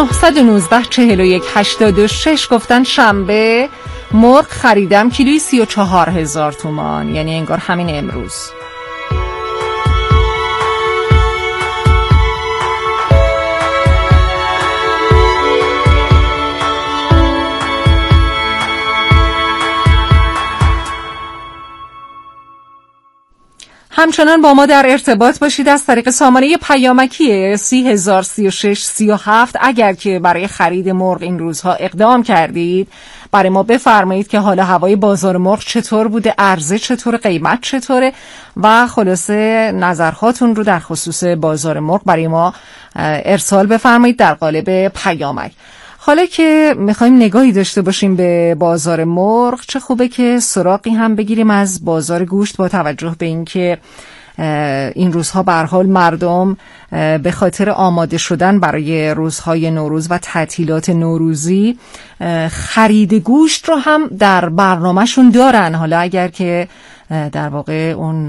0919 گفتن شنبه مرغ خریدم کیلویی 34,000 تومان، یعنی انگار همین امروز. همچنان با ما در ارتباط باشید از طریق سامانه پیامکی 30,036,37. اگر که برای خرید مرغ این روزها اقدام کردید برای ما بفرمایید که حالا هوای بازار مرغ چطور بوده، عرضه چطور، قیمت چطوره و خلاصه نظرهاتون رو در خصوص بازار مرغ برای ما ارسال بفرمایید در قالب پیامک. حالا که میخوایم نگاهی داشته باشیم به بازار مرغ، چه خوبه که سراغی هم بگیریم از بازار گوشت با توجه به اینکه این روزها به هر حال مردم به خاطر آماده شدن برای روزهای نوروز و تعطیلات نوروزی خرید گوشت رو هم در برنامهشون دارن. حالا اگر که در واقع اون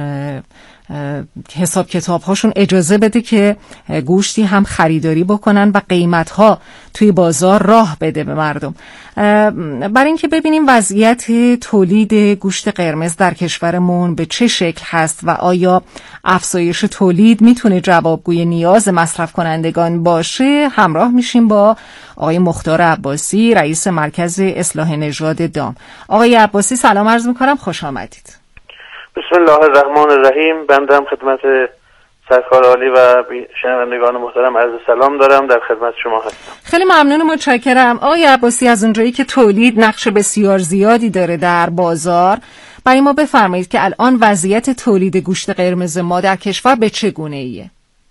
حساب کتاب هاشون اجازه بده که گوشتی هم خریداری بکنن و قیمت ها توی بازار راه بده به مردم. برای اینکه ببینیم وضعیت تولید گوشت قرمز در کشورمون به چه شکل هست و آیا افزایش تولید میتونه جوابگوی نیاز مصرف کنندگان باشه، همراه میشیم با آقای مختار عباسی، رئیس مرکز اصلاح نژاد دام. آقای عباسی سلام عرض میکنم، خوش آمدید. بسم الله الرحمن الرحیم. بنده خدمت سرکار عالی و شنوندگان محترم عرض سلام دارم، در خدمت شما هستم. خیلی ممنون، متشکرم. آقای عباسی، از اونجایی که تولید نقش بسیار زیادی داره در بازار، برای ما بفرمایید که الان وضعیت تولید گوشت قرمز ما در کشور به چه گونه ایه؟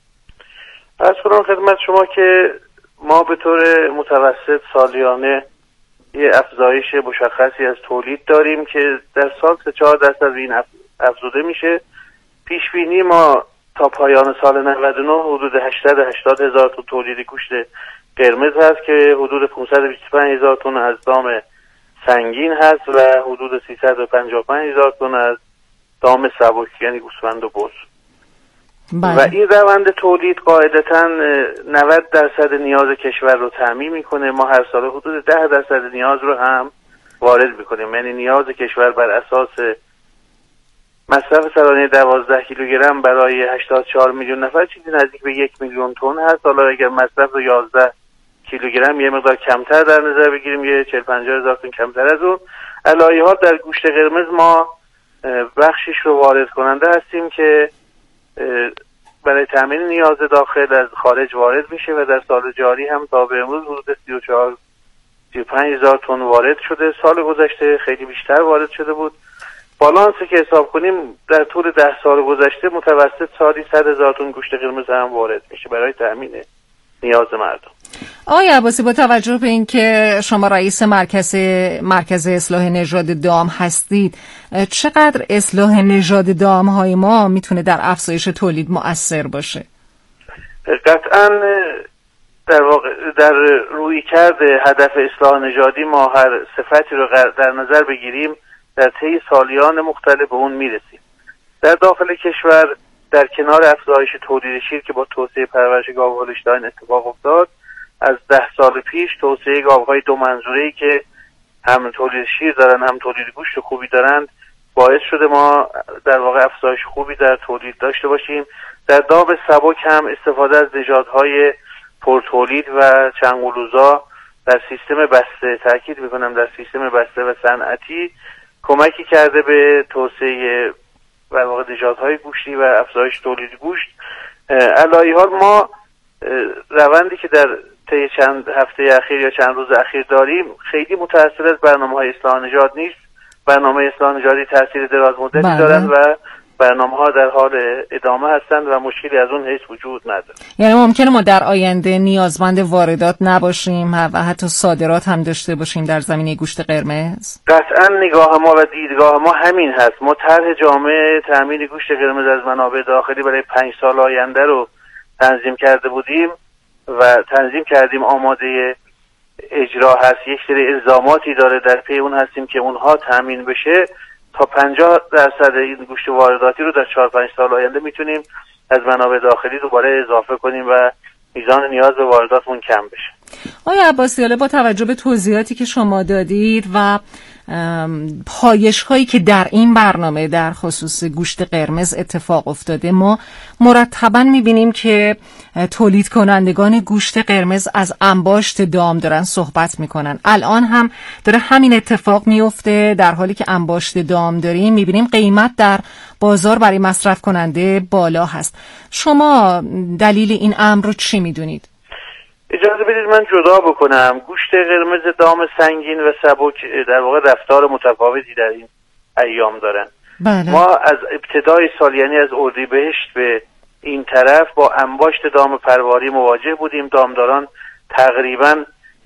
عرض کنم خدمت شما که ما به طور متوسط سالیانه یه افزایش مشخصی از تولید داریم که در سال 3-4% این افزوده میشه. پیش بینی ما تا پایان سال 99 حدود 80 هزار تن تولید گوشت قرمز هست که حدود 525 هزار تن از دام سنگین هست و حدود 355 هزار تن از دام سبک یعنی گوسفند و بز. و این روند تولید قاعدتاً 90% نیاز کشور رو تامین میکنه. ما هر سال حدود 10% نیاز رو هم وارد میکنیم، یعنی نیاز کشور بر اساس مصرف سالانه 12 کیلوگرم برای 84 میلیون نفر چیزی نزدیک به 1 میلیون تن هست. حالا اگر مصرف رو 11 کیلوگرم یه مقدار کمتر در نظر بگیریم، یه 40-50 هزار تن کمتر از اون. علایه‌حال در گوشت قرمز ما بخشش رو وارد کننده هستیم که برای تامین نیاز داخل از خارج وارد میشه و در سال جاری هم تا به امروز حدود 34-35 هزار تن وارد شده. سال گذشته خیلی بیشتر وارد شده بود. بالانسی که حساب کنیم در طول 10 سال گذشته متوسط سالی 100 هزار تن گوشت قرمز هم وارد میشه برای تامین نیاز مردم. آقای عباسی، با توجه به اینکه شما رئیس مرکز اصلاح نژاد دام هستید، چقدر اصلاح نژاد دام های ما میتونه در افزایش تولید مؤثر باشه؟ قطعاً در واقع در رویکرد هدف اصلاح نژادی ما هر صفتی رو در نظر بگیریم در طی سالیان مختلف به اون میرسیم. در داخل کشور در کنار افزایش تولید شیر که با توسعه پرورش گاو هولشتاین اتفاق افتاد، از 10 سال پیش توسعه گاوهای دو منظوره‌ای که هم تولید شیر دارن هم تولید گوشت خوبی دارند باعث شده ما در واقع افزایش خوبی در تولید داشته باشیم. در دام سبک هم استفاده از نژادهای پرتولید و چنگلوزا در سیستم بسته، تاکید میکنم در سیستم بسته و صنعتی، کمکی کرده به توسعه در واقع نژادهای گوشتی و افزایش تولید گوشت. علایه‌حال ما روندی که در طی چند هفته اخیر یا چند روز اخیر داریم خیلی متأثر از برنامه‌های اصلاح نژاد نیست. برنامه اصلاح نژادی تاثیر دراز مدتی دارند و برنامه‌ها در حال ادامه هستند و مشکلی از اون هیچ وجود نداره. یعنی ممکنه ما در آینده نیازمند واردات نباشیم و حتی صادرات هم داشته باشیم در زمینه گوشت قرمز؟ قطعا نگاه ما و دیدگاه ما همین هست. ما طرح جامع تامین گوشت قرمز از منابع داخلی برای 5 سال آینده رو تنظیم کرده بودیم و تنظیم کردیم، آماده اجرا هست. یک سری الزاماتی داره، در پی اون هستیم که اونها تامین بشه تا 50% این گوشت وارداتی رو در 4-5 سال آینده میتونیم از منابع داخلی دوباره اضافه کنیم و میزان نیاز به وارداتمون کم بشه. آقای عباسی، حالا با توجه به توضیحاتی که شما دادید و پایش هایی که در این برنامه در خصوص گوشت قرمز اتفاق افتاده، ما مرتبا میبینیم که تولید کنندگان گوشت قرمز از انباشت دام دارن صحبت میکنن. الان هم داره همین اتفاق میفته. در حالی که انباشت دام داریم میبینیم قیمت در بازار برای مصرف کننده بالا هست. شما دلیل این امر رو چی میدونید؟ اجازه بدید من جدا بکنم. گوشت قرمز دام سنگین و سبک در واقع رفتار متفاوتی در این ایام دارن. بله. ما از ابتدای سال، یعنی از اردیبهشت به این طرف، با انباشت دام پرواری مواجه بودیم. دامداران تقریبا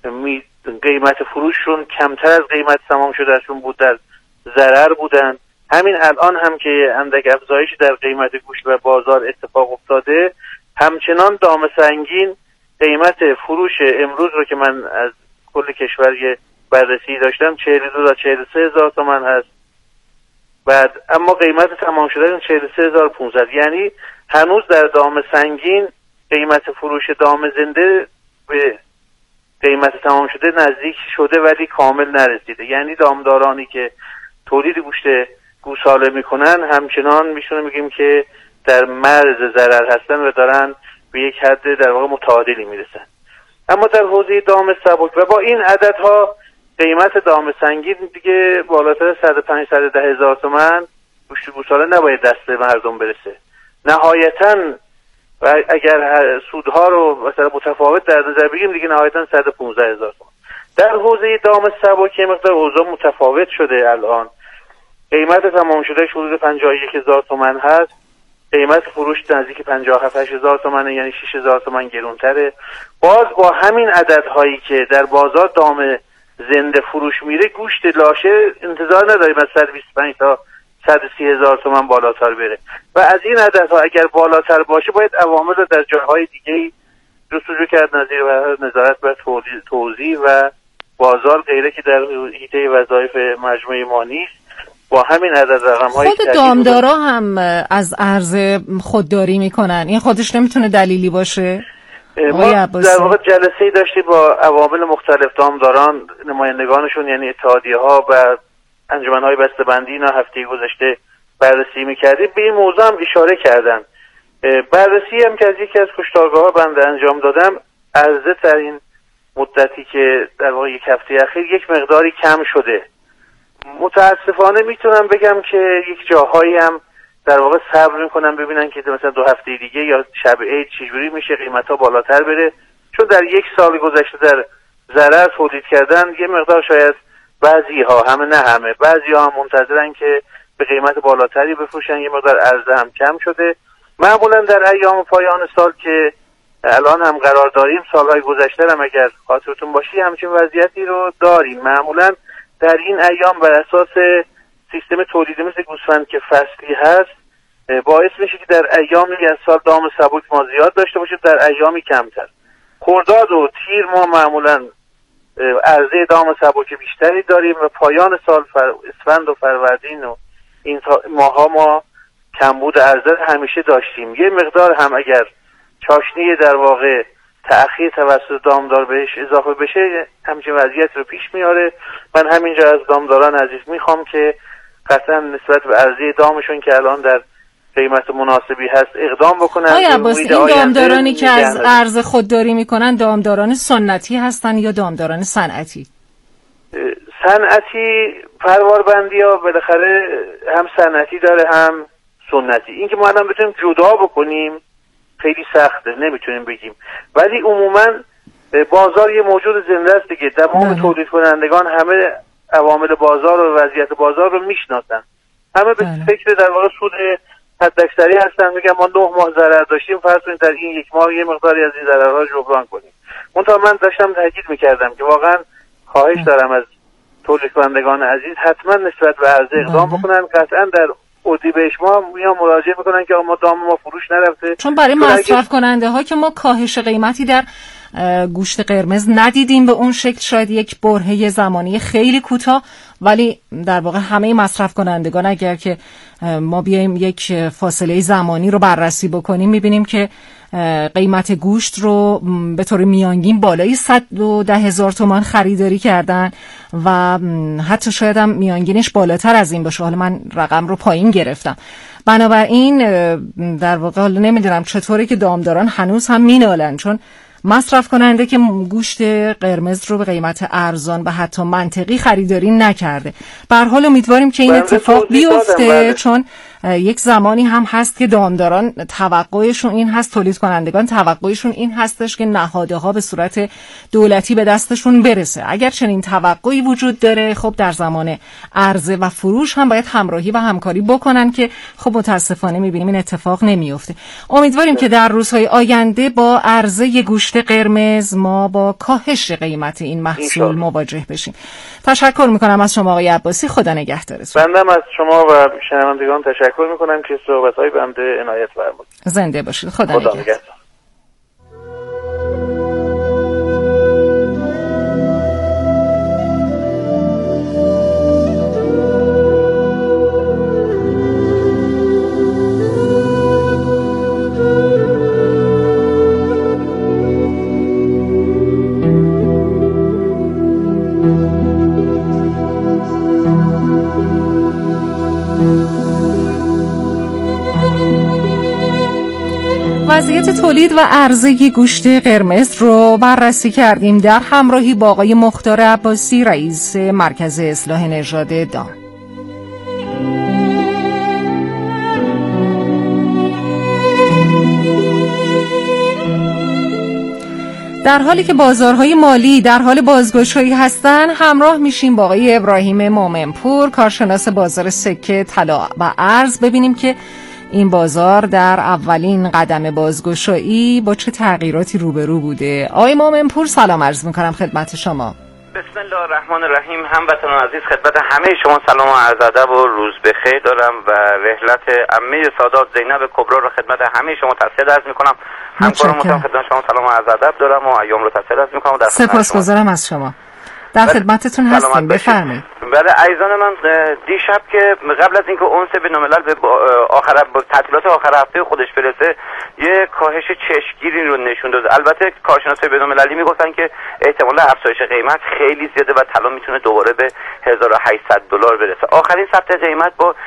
قیمت فروششون کمتر از قیمت تمام شدهشون بود، در ضرر بودن. همین الان هم که اندک افزایش در قیمت گوشت و بازار اتفاق افتاده، همچنان دام سنگین قیمت فروش امروز رو که من از کل کشور یه بررسی داشتم 42 تا 43 هزار تومان هست. بعد اما قیمت تمام شده 43,500. یعنی هنوز در دام سنگین قیمت فروش دام زنده به قیمت تمام شده نزدیک شده ولی کامل نرسیده. یعنی دامدارانی که تولید گوشت گوساله میکنن همچنان میشونه میگیم که در مرز ضرر هستن و دارن به یک حد در واقع متعادلی میرسن. اما در حوزه دام سبک و با این عددها قیمت دام سنگین دیگه بالاتر 105-110 هزار تومان گوشت گوساله نباید دست مردم برسه. نهایتاً و اگر سودها رو مثلا متفاوت در نظر بگیریم دیگه نهایتاً 115 هزار تومان. در حوزه دام سبک مقدار اوضاع متفاوت شده. الان قیمت تمام شده حدود 51 هزار تومان هست. قیمت فروش نزدیک 57 هزار تومانه، یعنی 6 هزار تومان گرونتره. باز با همین عددهایی که در بازار دام زنده فروش میره، گوشت لاشه انتظار نداریم از 125 تا 130 هزار تومان بالاتر بره. و از این عددها اگر بالاتر باشه باید عوامل رو در جاهای دیگه جستجو کرد، نظیر و نظارت بر توزیع و بازار غیره که در حیطه وظایف مجموعه ما نیست. با همین عدد رقم‌های خود دامدارا هم از عرضه خودداری میکنن. این خودش نمیتونه دلیلی باشه؟ ما در واقع جلسه‌ای داشتیم با عوامل مختلف دامداران، نمایندگانشون یعنی اتحادیه‌ها و انجمن‌های بسته‌بندی اینا هفته گذشته بررسی می‌کردیم. به این موضوع هم اشاره کردن. بررسی هم که از یکی از کشتارگاه‌ها بنده انجام دادم، عرضه در این مدتی که در واقع یک هفته اخیر یک مقداری کم شده. متاسفانه میتونم بگم که یک جاهایی هم در واقع صبر میکنن ببینن که مثلا 2 هفته دیگه یا شب عید چجوری میشه قیمت‌ها بالاتر بره، چون در یک سال گذشته در ضرر تولید کردن یه مقدار شاید بعضی‌ها، همه نه همه، بعضی‌ها هم منتظرن که به قیمت بالاتری بفروشن. یه مقدار عرضه هم کم شده. معمولا در ایام پایان سال که الان هم قرار داریم، سالهای گذشته هم اگر خاطرتون باشه همچین وضعیتی رو داریم. معمولا در این ایام بر اساس سیستم تولیدی مثل گوسفند که فصلی هست باعث میشه که در ایامی از سال دام سبک ما زیاد داشته باشیم، در ایامی کمتر. خرداد و تیر ما معمولا عرضه دام سبک بیشتری داریم و پایان سال اسفند و فروردین و این ماها ما کمبود عرضه همیشه داشتیم. یه مقدار هم اگر چاشنی در واقع تأخیر توسط دامدار بهش اضافه بشه همچین وضعیت رو پیش میاره. من همینجا از دامداران عزیز میخوام که قطعا نسبت به عرضه دامشون که الان در قیمت مناسبی هست اقدام بکنن. این دامدارانی که از عرضه خودداری میکنن دامداران سنتی هستن یا دامداران صنعتی؟ صنعتی پرواربندی ها بالاخره هم صنعتی داره هم سنتی. این که ما الان بتونیم جدا بکنیم خیلی سخته، نمیتونیم بگیم. ولی عموما بازار یه موجود زنده است دیگه. تمام تولید کنندگان همه عوامل بازار و وضعیت بازار رو میشناسن. همه به فکر در واقع سود حداکثری هستن. میگم ما 9 ماه ضرر داشتیم، فرض کنید در این 1 ماه یه مقداری از این ضررها جبران کنیم. منتها من داشتم تاکید میکردم که واقعا خواهش دارم از تولید کنندگان عزیز حتما نسبت به عرضه اقدام بکنن. قطعا در اردیبهشت ما میان مراجعه میکنن که ما دام ما فروش نرفته، چون برای مصرف کننده ها که ما کاهش قیمتی در گوشت قرمز ندیدیم به اون شکل. شاید یک برهه زمانی خیلی کوتاه، ولی در واقع همه مصرف کنندگان اگر که ما بیایم یک فاصله زمانی رو بررسی بکنیم میبینیم که قیمت گوشت رو به طور میانگین بالای 110,000 تومان خریداری کردن و حتی شاید هم میانگینش بالاتر از این باشه. حالا من رقم رو پایین گرفتم. بنابراین در واقع حالا نمیدونم چطوره که دامداران هنوز هم مینالن، چون مصرف کننده که گوشت قرمز رو به قیمت ارزان و حتی منطقی خریداری نکرده. به هر حال امیدواریم که این اتفاق بیفته، چون یک زمانی هم هست که دامداران توقعشون این هست، تولید کنندگان توقعشون این هستش که نهاده ها به صورت دولتی به دستشون برسه. اگر چنین توقعی وجود داره، خب در زمان عرضه و فروش هم باید همراهی و همکاری بکنن که خب متاسفانه میبینیم این اتفاق نمیفته. امیدواریم که در روزهای آینده با عرضه گوشت قرمز ما با کاهش قیمت این محصول مواجه بشیم. تشکر میکنم از شما آقای عباسی، خدا نگهدارتون. بنده از شما و شنوندگان تشکر میکنم که صحبت‌های بنده عنایت فرمودید. زنده باشید. خدا نگهدار. وضعیت تولید و عرضه گوشت قرمز رو بررسی کردیم در همراهی با آقای مختار عباسی، رئیس مرکز اصلاح نژاد دام. در حالی که بازارهای مالی در حال بازگشایی هستند، همراه میشیم با آقای ابراهیم مومنپور، کارشناس بازار سکه، طلا و ارز، ببینیم که این بازار در اولین قدم بازگشایی با چه تغییراتی روبرو بوده. آقای مومنپور سلام عرض میکنم خدمت شما. بسم الله الرحمن الرحیم. هموطنان عزیز، خدمت همه شما سلام و عرض ادب و روز بخیر دارم و رحلت عمه سادات زینب کبرا رو خدمت همه شما تسلیت عرض میکنم. همکارم خدمت شما سلام و عرض ادب دارم و ایام رو تسلیت عرض میکنم. سپاسگزارم از شما. در خدمتتون هستیم، بفرمایید. بله عزیزان من، دیشب که قبل از اینکه اونس بین‌الملل به تعطیلات آخر هفته خودش برسه یه کاهش چشمگیری رو نشون داد. البته کارشناسای بین‌المللی میگفتن که احتمال افزایش قیمت خیلی زیاده و طلا میتونه دوباره به $1800 برسه. آخرین ثبت قیمت با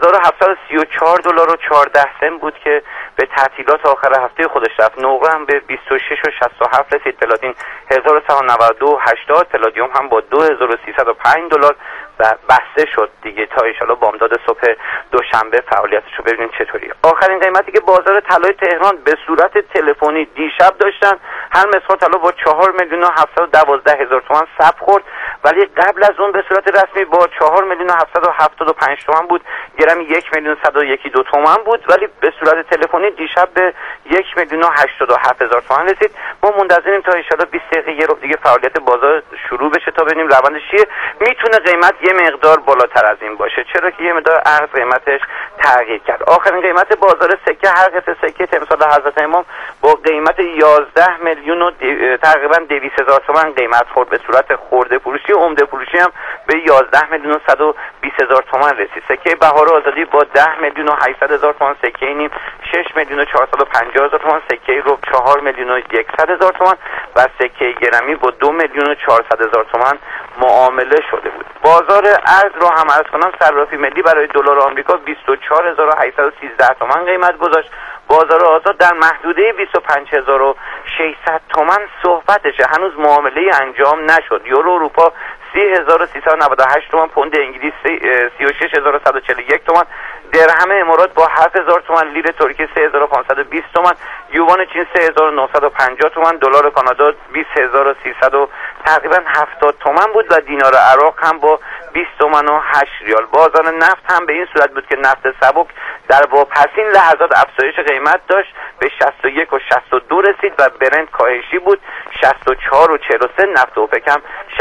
$1734.14 بود که به تعطیلات آخر هفته خودش رفت. نقره هم به 26.67 رسید، پلاتین 1192.80، پلادیوم هم با $2305 و بسته شد دیگه تا ان شاءالله بامداد صبح دوشنبه فعالیتش رو ببینیم چطوری. آخرین قیمتی که بازار طلای تهران به صورت تلفنی دیشب داشتن، هر مسخال طلا با 4,712,000 تومان ثبت خورد، ولی قبل از اون به صورت رسمی با 4,775,000 تومان بود. گرم 1,101,2 تومان بود، ولی به صورت تلفنی دیشب به 1,087,000 تومان رسید. ما منتظریم تا ان شاءالله 20 دقیقه یه رو دیگه فعالیت بازار شروع بشه تا ببینیم روندش چیه. میتونه قیمت یه مقدار بالاتر از این باشه، چرا که یه مقدار ارز قیمتش تغییر کرد. آخرین قیمت بازار سکه، هر قطعه سکه تمثال حضرت امام با قیمت 11 میلیون و تقریبا 200,000 تومان قیمت خورد. به صورت خرده فروشی و عمده فروشی هم به 11,120,000 تومان رسید. سکه بهار آزادی با 10,800,000 تومان، سکه نیم 6,450,000 تومان، سکه ربع 4,100,000 تومان و سکه گرمی با 2,400,000 تومان معامله شده بود. بازار ارز رو هم عرض کنم، صرافی ملی برای دلار آمریکا 24,813 تومان قیمت گذاشت. بازار آزاد در محدوده 25,600 تومان صحبتشه، هنوز معامله انجام نشد. یورو اروپا 30,398 تومان، پوند انگلیس 36,141 تومان، درهم امارات با 7,000 تومان، لیر ترکیه 3,520 تومان، یوان چین 3,950 تومان، دلار کانادا 20,300 تقریبا 70 تومان بود و دینار عراق هم با 20 تومان و 8 ریال. بازار نفت هم به این صورت بود که نفت سبک در واپسین لحظات افزایش قیمت داشت، به 61.62 رسید و برنت کاهشی بود 64.43. نفت اوپک هم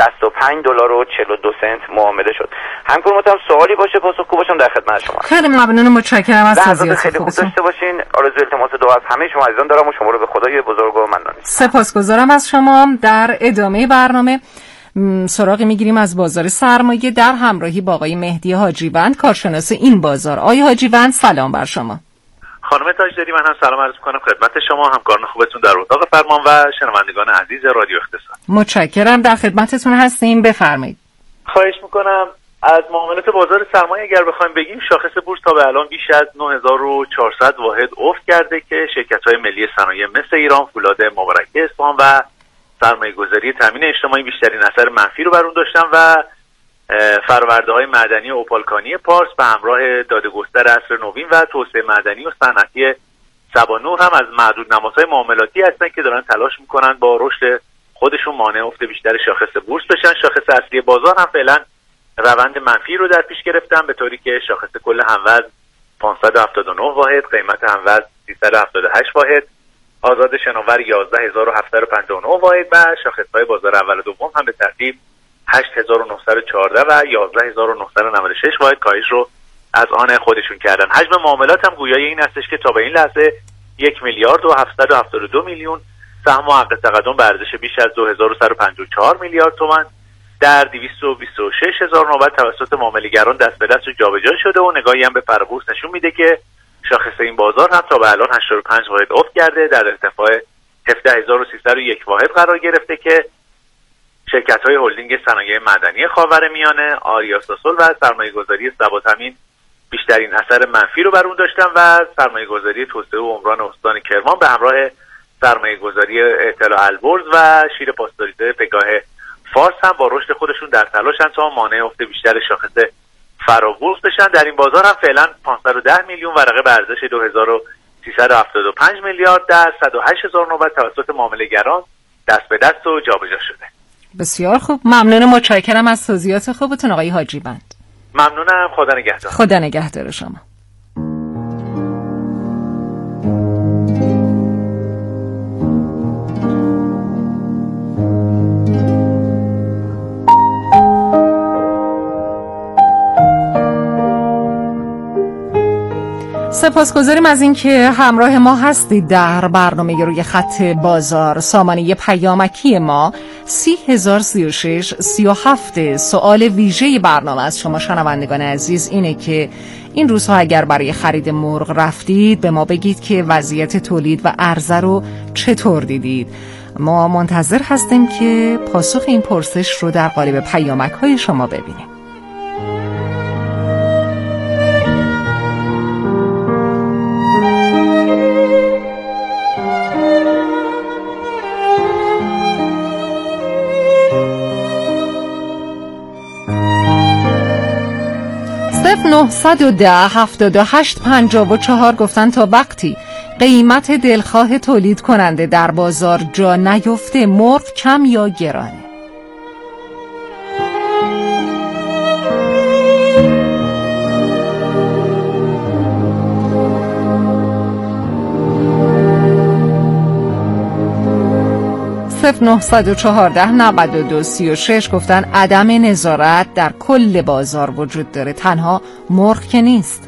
$65.42 معامله شد. همکار متهم سوالی باشه پاسخگو باشم در خدمت شما. خیلی ممنونم، متشکرم از توضیحات خیلی خوب داشته باشین. آرزوی التماس دعا از همه شما عزیزان دارم و شما رو به خدای بزرگ و منان سپاسگزارم از شما. در ادامه برنامه سراغی میگیریم از بازار سرمایه در همراهی با آقای مهدی حاجیوند، کارشناس این بازار. آقای حاجیوند سلام بر شما. خانم تاجداری، من هم سلام عرض می‌کنم خدمت شما، همکاران خوبتون در اتاق فرمان و شنوندگان عزیز رادیو اقتصاد. متشکرم، در خدمتتون هستیم، بفرمایید. خواهش می‌کنم. از معاملات بازار سرمایه اگر بخوایم بگیم، شاخص بورس تا به الان بیش از 9400 واحد افت کرده که شرکت‌های ملی صنایع مثل ایران، فولاد مبارکه اصفهان و سرمایه‌گذاری تامین اجتماعی بیشترین اثر منفی رو بر اون داشتن و فرورده‌های معدنی اوپالکانی پارس به همراه دادگستر عصر نوین و توسعه معدنی و صنعتی سبانور هم از معدود نمادهای معاملاتی هستن که دارن تلاش میکنن با رشد خودشون مانع افت بیشتر شاخص بورس بشن. شاخص اصلی بازار هم فعلا روند منفی رو در پیش گرفتن، به طوری که شاخص کل هموزن 579 واحد، قیمت هموزن 378 واحد، آزاد شناور 11759 واحد و شاخص‌های بازار اول و دوم هم به ترتیب 8914 و 11996 واحد کاهش رو از آن خودشون کردن. حجم معاملات هم گویای این هستش که تا به این لحظه 1 میلیارد و 772 میلیون سهم حق تقدم به ارزش بیش از 2154 میلیارد تومان در 226 هزار نوبت توسط معامله‌گران دست به دست و جابجا شده و نگاهی هم به فرابورس نشون میده که شاخص این بازار هم تا به الان 85 واحد افت کرده، در ارتفاع 17301 واحد قرار گرفته که شرکت‌های هلدینگ صنایع معدنی خاورمیانه، آریاساسول و سرمایه‌گذاری ثبات‌امین بیشترین اثر منفی رو بر اون داشتن و سرمایه‌گذاری توسعه و عمران استان کرمان به همراه سرمایه‌گذاری اطلاع البرز و شیر پاستوریزه پگاه فارس هم با رشد خودشون در تلاشن تا مانع افت بیشتر شاخص فرابورس بشن. در این بازار هم فعلا 510 میلیون ورقه به ارزش 2375 میلیارد در 108 هزار نوبت توسط معامله‌گران دست به دست و جابجا شده. بسیار خوب، ممنون، متشکرم از توضیحات خوبتون آقای حاجی بند. ممنونم، خدا نگهدار. خدا نگهدار شما. سپاسگزاریم از اینکه همراه ما هستید در برنامه روی خط بازار. سامانه پیامکی ما 30036 37. سوال ویژه برنامه از شما شنوندگان عزیز اینه که این روزها اگر برای خرید مرغ رفتید به ما بگید که وضعیت تولید و عرضه رو چطور دیدید. ما منتظر هستیم که پاسخ این پرسش رو در قالب پیامک های شما ببینیم. صفر 910 78 54 گفتن تا وقتی قیمت دلخواه تولید کننده در بازار جا نیفته مرغ کم یا گرانه. صفر 914 92 36 گفتن عدم نظارت در کل بازار وجود داره، تنها مرغ که نیست.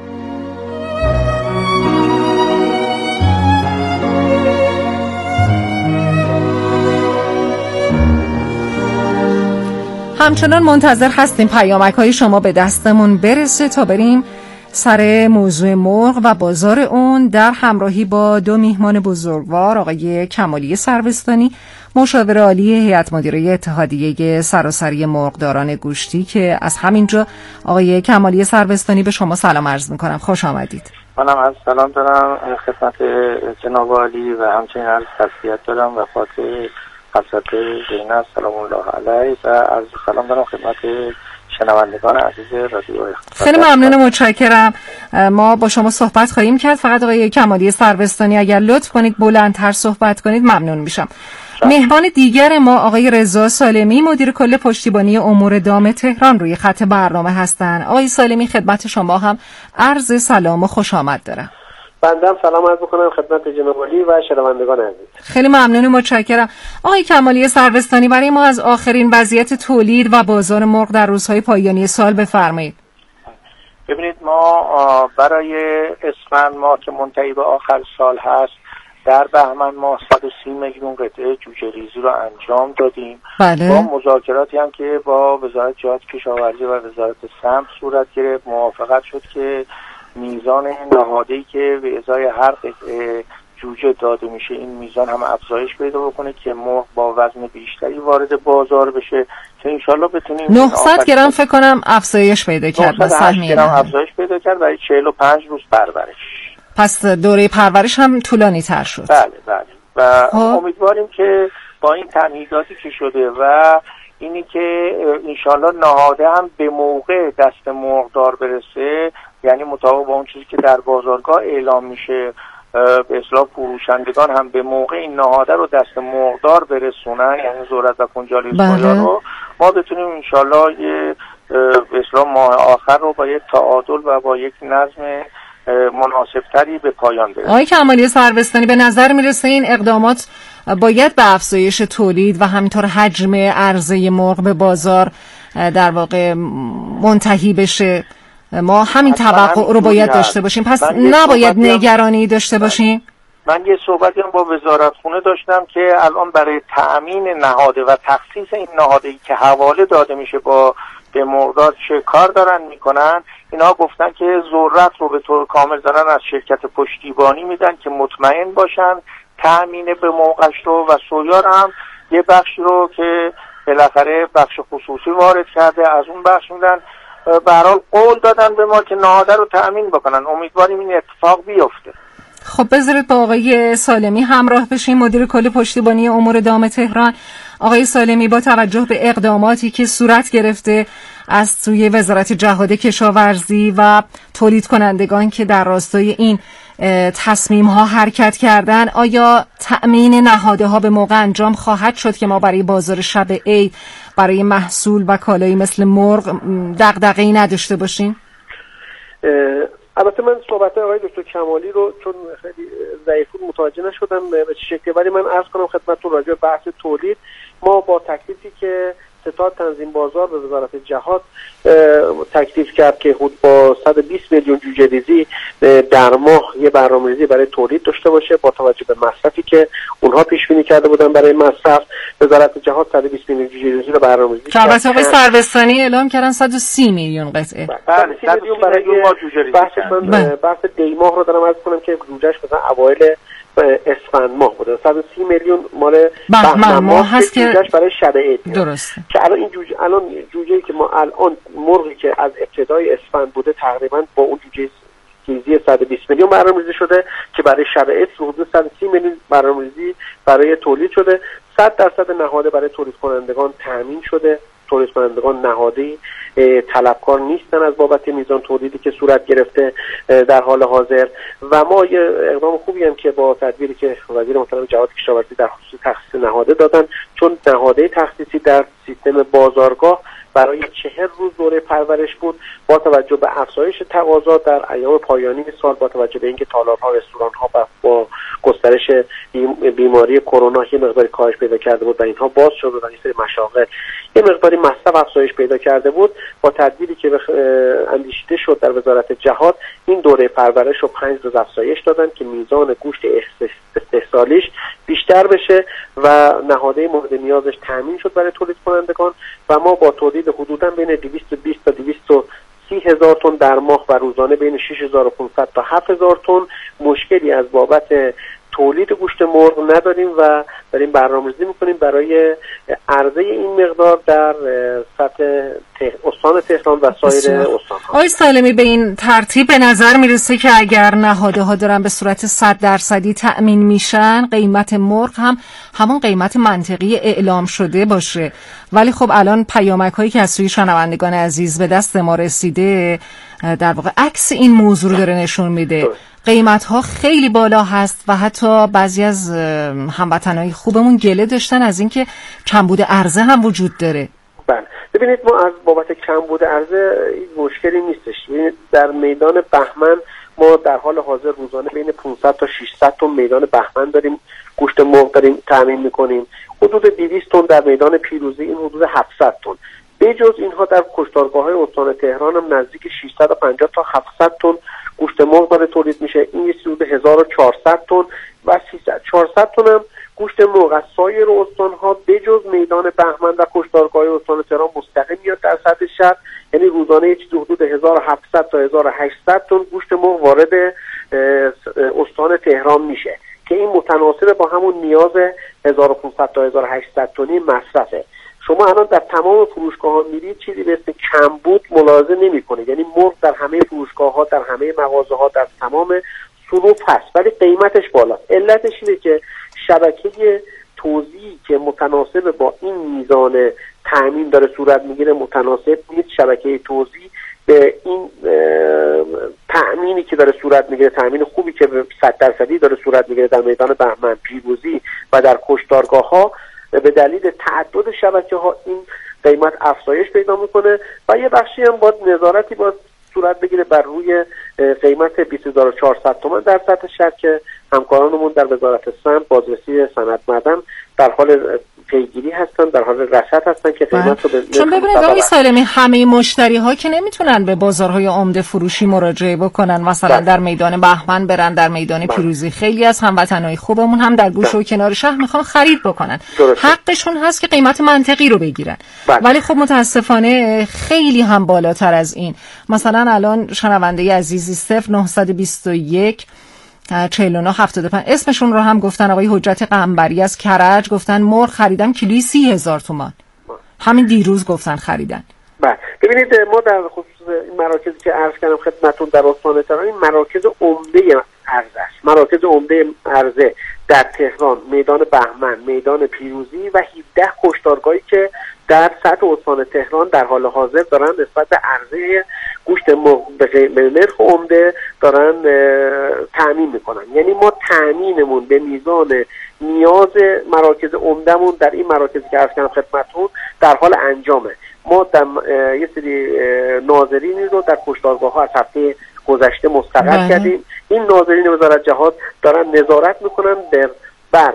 همچنان منتظر هستیم پیامک های شما به دستمون برسه تا بریم سر موضوع مرغ و بازار اون در همراهی با دو میهمان بزرگوار، آقای کمالی سروستانی، مشاور عالی هیئت مدیره اتحادیه سراسری مرغداران گوشتی، که از همینجا آقای کمالی سروستانی به شما سلام عرض میکنم، خوش آمدید. منم از سلام دارم خدمت جناب عالی و همچنین عرض تسلیت دارم و فاتح حضرت زینب سلام الله علیه و عرض سلام دارم خدمت شنوندگان عزیز رادیو اقتصاد. خیلی ممنون، متشکرم. ما با شما صحبت خواهیم کرد، فقط آقای کمالی سروستانی اگر لطف کنید بلندتر صحبت کنید ممنون میشم. مهمان دیگر ما آقای رضا سالمی، مدیر کل پشتیبانی امور دام تهران روی خط برنامه هستند. آقای سالمی خدمت شما هم عرض سلام و خوش آمد دارم. بندم سلام عرض می‌کنم خدمت جناب عالی و شنوندگان عزیز. خیلی ممنون و متشکرم. آقای کمالی سروستانی، برای ما از آخرین وضعیت تولید و بازار مرغ در روزهای پایانی سال بفرمایید. ببینید ما برای اسفند ماه که منتهی به آخر سال هست در بهمن ماه 130 میلیون قطعه جوجه ریزی رو انجام دادیم. بله. با مذاکراتی هم که با وزارت جهاد کشاورزی و وزارت سمت صورت گرفت موافقت شد که میزان نهاده‌ای که به ازای هر جوجه داده میشه این میزان هم افزایش پیدا بکنه که مرغ با وزن بیشتری وارد بازار بشه که انشالله بتونیم 900 گرم فکر کنم افزایش پیدا کرد. 908 گرم افزایش پیدا کرد برای 45 روز پرورش. پس دوره پرورش هم طولانی تر شد. بله و امیدواریم که با این تمهیداتی که شده و اینی که انشالله نهاده هم به موقع دست مرغدار برسه، یعنی مطابق با اون چیزی که در بازارگاه اعلام میشه به اصطلاح فروشندگان هم به موقع این نهاده رو دست مرغدار برسونن، یعنی ذرت و کنجالی رو ما بتونیم انشالله به اصطلاح ماه آخر رو با یک تعادل و با یک نظم مناسبتری به پایان برسونیم. آقای کمالی سروستانی، به نظر میرسه این اقدامات باید به افزایش تولید و همینطور حجم عرضه مرغ به بازار در واقع منتهی بشه. ما همین توقع رو باید داشته باشیم، پس نباید نگرانی داشته باشیم. من یه صحبتی هم با وزارتخونه داشتم که الان برای تأمین نهاده و تخصیص این نهاده‌ای که حواله داده میشه به مرغدار چه کار دارن میکنن. اینا گفتن که ذرت رو به طور کامل دارن از شرکت پشتیبانی میدن که مطمئن باشن تأمین به موقعش رو، و سویا هم یه بخش رو که بالاخره بخش خصوصی وارد کرده از اون بخش میدن. به هر حال قول دادن به ما که نهاده رو تأمین بکنن. امیدواریم این اتفاق بیفته. خب بذارید با آقای سالمی همراه بشیم، مدیر کل پشتیبانی امور دام تهران. آقای سالمی، با توجه به اقداماتی که صورت گرفته از سوی وزارت جهاد کشاورزی و تولید کنندگان که در راستای این تصمیم ها حرکت کردن، آیا تأمین نهاده ها به موقع انجام خواهد شد که ما برای بازار شب عید برای محصول و کالایی مثل مرغ دغدغه‌ای نداشته باشیم؟ البته من صحبت آقای دکتر کمالی رو چون خیلی ضعیف بود متوجه نشدم به چه شکلی، ولی من عرض کنم خدمتتون راجع به بحث تولید. ما با تکلیفی که ستاد تنظیم بازار به وزارت جهاد تکلیف کرد که خود با 120 میلیون جوجه ریزی در ماه یه برنامه‌ریزی برای تولید داشته باشه با توجه به مصرفی که اونها پیش بینی کرده بودن برای مصرف. وزارت جهاد 120 میلیون جوجه ریزی رو برنامه‌ریزی کرد. البته آقای سروستانی اعلام کردن 130 میلیون قطعه. بله 130 میلیون برای جوجه ریزی. بحث دی ماه رو دارم عرض کنم که جوجهش مثلا اوایل اسفند ماه بوده. 130 میلیون مال بهمن ماه هست که برای شب عید. درسته. که الان این جوجه‌ای که ما الان مرغی که از ابتدای اسفند بوده تقریبا با اون جوجه چیزی 120 میلیون برنامه‌ریزی شده که برای شب عید حدود 130 میلیون برنامه‌ریزی برای تولید شده. 100% نهاده برای تولید کنندگان تامین شده. تولید کنندگان نهادی طلبکار نیستن از بابت میزان تولیدی که صورت گرفته در حال حاضر. و ما یه اقدام خوبی هم که با تدبیری که وزیر محترم جهاد کشاورزی در خصوص تخصیص نهاده دادن، چون نهاده تخصیصی در سیستم بازارگاه برای 40 روز دوره پرورش بود، با توجه به افزایش تقاضا در ایام پایانی سال، با توجه به اینکه تالارها، رستوران‌ها با گسترش بیماری کرونا یه مقداری کاهش پیدا کرده بود و اینها باز شده و این سری مشاغل یه مقداری مصرف افزایش پیدا کرده بود، با تدبیری که اندیشیده شد در وزارت جهاد این دوره پرورش رو 5 روز افزایش دادن که میزان گوشت استحصالیش بیشتر بشه و نهاده مورد نیازش تامین شد برای تولید کنندگان. و ما با تولید حدوداً بین 220 تا 230 هزار تن در ماه و روزانه بین 6500 تا 7000 تن مشکلی از بابت تولید گوشت مرغ نداریم و داریم برنامه‌ریزی می‌کنیم برای عرضه این مقدار در سطح استان تهران و سایر استان‌ها. آقای سالمی، به این ترتیب به نظر میرسه که اگر نهاده‌ها دارن به صورت 100% تأمین میشن، قیمت مرغ هم همون قیمت منطقی اعلام شده باشه. ولی خب الان پیامک‌هایی که از سوی شنوندگان عزیز به دست ما رسیده در واقع عکس این موضوع رو داره نشون میده. قیمت‌ها خیلی بالا هست و حتی بعضی از هموطنای خوبمون گله داشتن از اینکه کمبود عرضه هم وجود داره. بله، ببینید ما از بابت کمبود عرضه این مشکلی نیستش. در میدان بهمن ما در حال حاضر روزانه بین 500 تا 600 تن میدان بهمن داریم گوشت مرغ داریم تامین می‌کنیم. حدود 200 تن در میدان پیروزی، این حدود 700 تن. به جز اینها در کشتارگاه‌های استان تهران هم نزدیک 650 تا 700 تن گوشت مرغ داره تولید میشه. این یه حدود 1400 تن و 400 تن هم گوشت مرغ از سایر استان‌ها به جز میدان بهمن و کشتارگاه استان تهران مستقیم میاد در سطح شهر. یعنی روزانه یه چیز حدود 1700 تا 1800 تن گوشت مرغ وارد استان تهران میشه که این متناسب با همون نیاز 1500 تا 1800 تنی مصرفه. شما الان در تمام فروشگاه ها میرید چیزی به اسم کمبود ملاحظه نمی‌کنید، یعنی مرغ در همه فروشگاه ها، در همه مغازه ها، در تمام صنوف هست ولی قیمتش بالاست. علتش اینه که شبکه توزیعی که متناسب با این میزان تامین داره صورت میگیره متناسب نیست. شبکه توزیع به این تأمینی که داره صورت میگیره، تأمین خوبی که 100% داره صورت میگیره در میدان بهمن، پیروزی و در کشتارگاه ها، به دلیل تعدد شبکه ها این قیمت افزایش پیدا میکنه و یه بخشی هم باید نظارتی باید صورت بگیره بر روی قیمت 20400 تومان در سطح شهر که همکارانمون در وزارت سمت، بازرسی صنعت معدن در حال پیگیری هستن، در حال رصد هستن که قیمت رو به چون ببینید آقای سالمی همه مشتری ها که نمیتونن به بازارهای عمده فروشی مراجعه بکنن، مثلا در میدان بهمن برن، در میدان پیروزی. خیلی از هموطنای خوبمون هم در گوشه و کنار شهر میخوان خرید بکنن، حقشون هست که قیمت منطقی رو بگیرن. ولی خب متاسفانه خیلی هم بالاتر از این. مثلا الان شنونده عزیزی 0921 4975 اسمشون رو هم گفتن، آقای حجت قنبری از کرج گفتن مرغ خریدم کیلویی 30,000 تومان. همین دیروز گفتن خریدن. بله ببینید ما در خصوص این مراکزی که عرض کردم خدمتتون در استان تهران، این مراکز عمده عرضه است. مراکز عمده عرضه در تهران، میدان بهمن، میدان پیروزی و 17 کشتارگاهی که در سطح استان تهران در حال حاضر دارن نسبت به عرضه گوشت مرغ به نرخ عمده دارن تأمین میکنن. یعنی ما تأمینمون به میزان نیاز مراکز عمدهمون در این مراکزی که عرض کردم خدمتتون در حال انجامه. ما در یه سری ناظرینی رو در کشتارگاه ها از هفته گذشته مستقر کردیم. این ناظرین وزارت جهاد دارن نظارت میکنن بر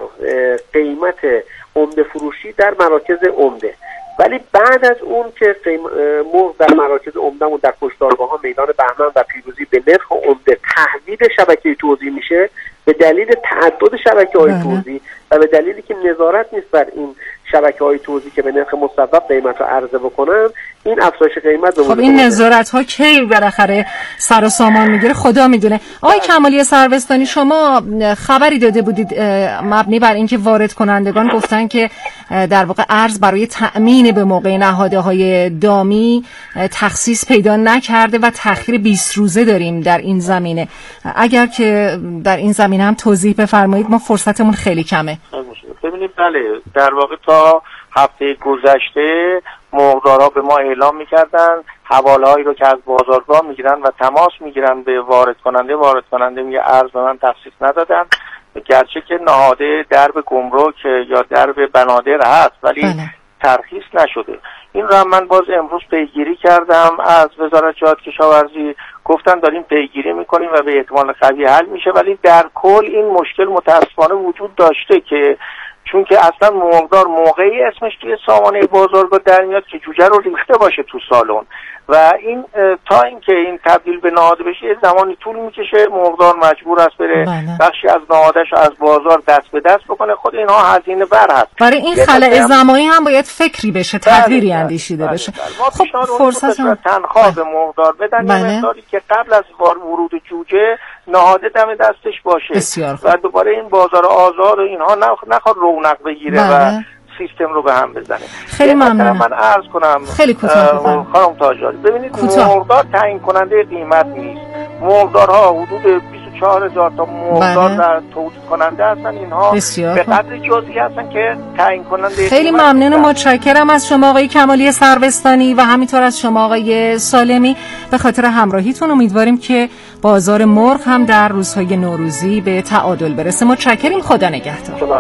قیمت عمده فروشی در مراکز عمده. ولی بعد از اون که مرغ در مراکز عمدهمون در کشتارگاه ها میدان بهمن و پیروزی به نرخ عمده تحویل شبکه توزیع میشه، به دلیل تعدد شبکه‌های توزیع و به دلیلی که نظارت نیست بر این شبکه‌های توزیع که به نرخ مصوب قیمت رو عرضه بکنن، این افزایش قیمت. خب این نظارت‌ها کی بالاخره سر و سامان میگیره خدا میدونه. آقای کمالی سروستانی، شما خبری داده بودید مبنی بر اینکه وارد کنندگان گفتن که در واقع ارز برای تأمین به موقع نهادهای دامی تخصیص پیدا نکرده و تأخیر 20 روزه داریم در این زمینه. اگر که در این زمینه هم توضیح بفرمایید، ما فرصتمون خیلی کمه. ببینید بله، در واقع تا هفته گذشته مرغدارا به ما اعلام میکردن حواله‌هایی رو که از بازارگاه میگیرن و تماس میگیرن به وارد کننده میگه ارز به من تخصیص ندادن، گرچه که نهاده درب گمرک یا درب بنادر هست ولی ترخیص نشده. این رو هم من باز امروز پیگیری کردم از وزارت جهاد کشاورزی، گفتن داریم پیگیری میکنیم و به احتمال قوی حل میشه. ولی در کل این مشکل متاسفانه وجود داشته که چون که اصلا مرغدار موقعی اسمش توی سامانه بازارگاه در میاد که جوجه رو ریخته باشه تو سالن و این تا اینکه این تبدیل به نهاده بشه یه زمانی طول میکشه. مرغدار مجبور است بره بخشی از نهادش از بازار دست به دست بکنه. خود اینها هزینه بر هست. برای این خلأ زمانی هم باید فکری بشه، تدبیری اندیشیده بشه. خب فرصت تنخواه به مرغدار بدن یه مقداری که قبل از ورود جوجه نهاده دم دستش باشه و دوباره این بازار آزاد و اینها نخواد رونق بگیره و سیستم رو به هم بزنه. خیلی ممنونم. من عرض کنم خیلی کوتاه خانم تاجاری، ببینید مرغدار تعیین کننده قیمت نیست. مرغدارها حدود 24,000 تا مرغدار در تولید کننده هستن، اینها به قدر جزئی هستن که تعیین کننده. خیلی ممنونم، متشکرم از شما آقای کمالی سروستانی و همینطور از شما آقای سالمی به خاطر همراهیتون. امیدواریم که بازار مرغ هم در روزهای نوروزی به تعادل برسه. متشکریم، خدا نگهدار. خدا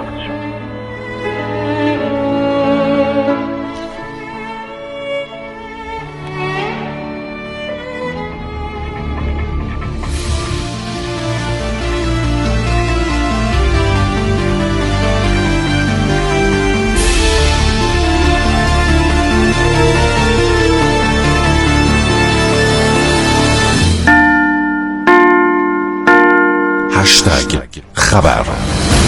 خبر